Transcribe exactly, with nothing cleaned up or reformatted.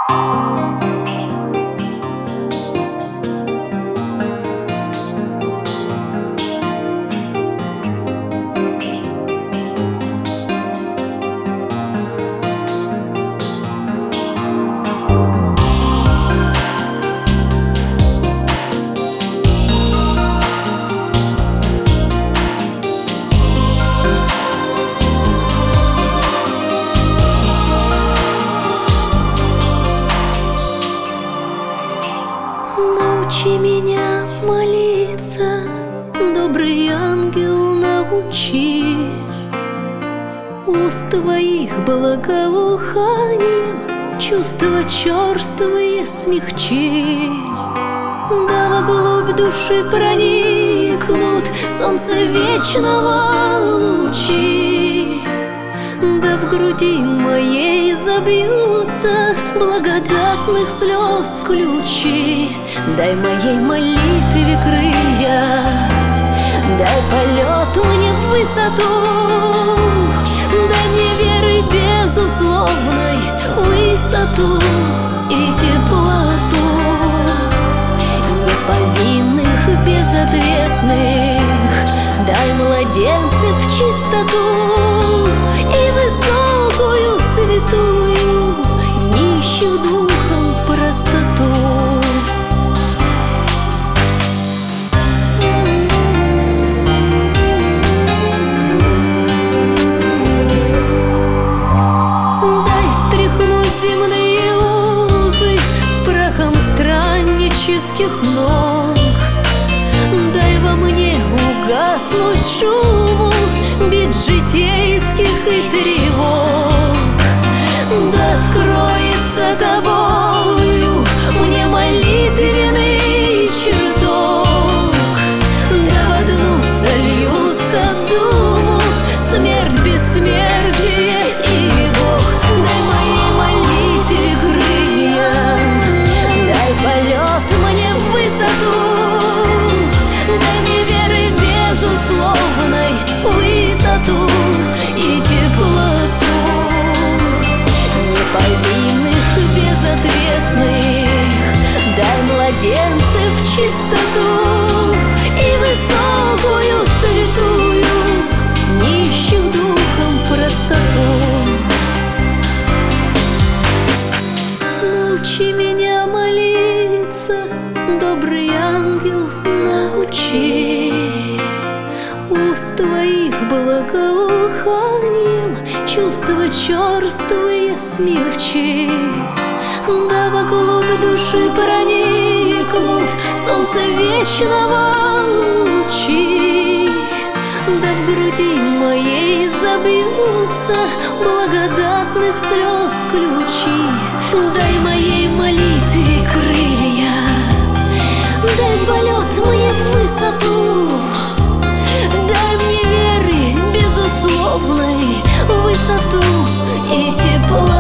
Научи меня молиться, добрый ангел, научи. Уст твоих благоуханием чувства черствые смягчи. Да вглубь души проникнут солнце вечного лучи. Да в груди моей забьются благодатных слез ключи. Дай моей молитве крылья, дай полет мне в высоту, дай мне веры безусловной высоту и теплоту. Неповинных, безответных, дай младенцев чистоту и высокую, святую, нищих духом простоту. Дай стряхнуть земные узы с прахом страннических ног. Дай во мне угаснуть шуму бит житейских и тревог. Да откроется тобою мне молитвенный чертог. Да в одну сольются думу смерть, бессмертие и Бог. Дай моей молитве крылья, дай полет мне в высоту, дай мне веры безусловной высоту и теплоту. Неповинных, безответных, дай младенцев чистоту и высокую, святую, нищих духом простоту. Научи меня молиться, добрый ангел, научи. Уст твоих благоуханием чувства черствые смягчи. Да вглубь души проникнут солнце вечного лучи. Да в груди моей забьются благодатных слез ключи. Дай моей молитве крылья, дай полет мне в высоту, дай мне веры безусловной высоту и тепло.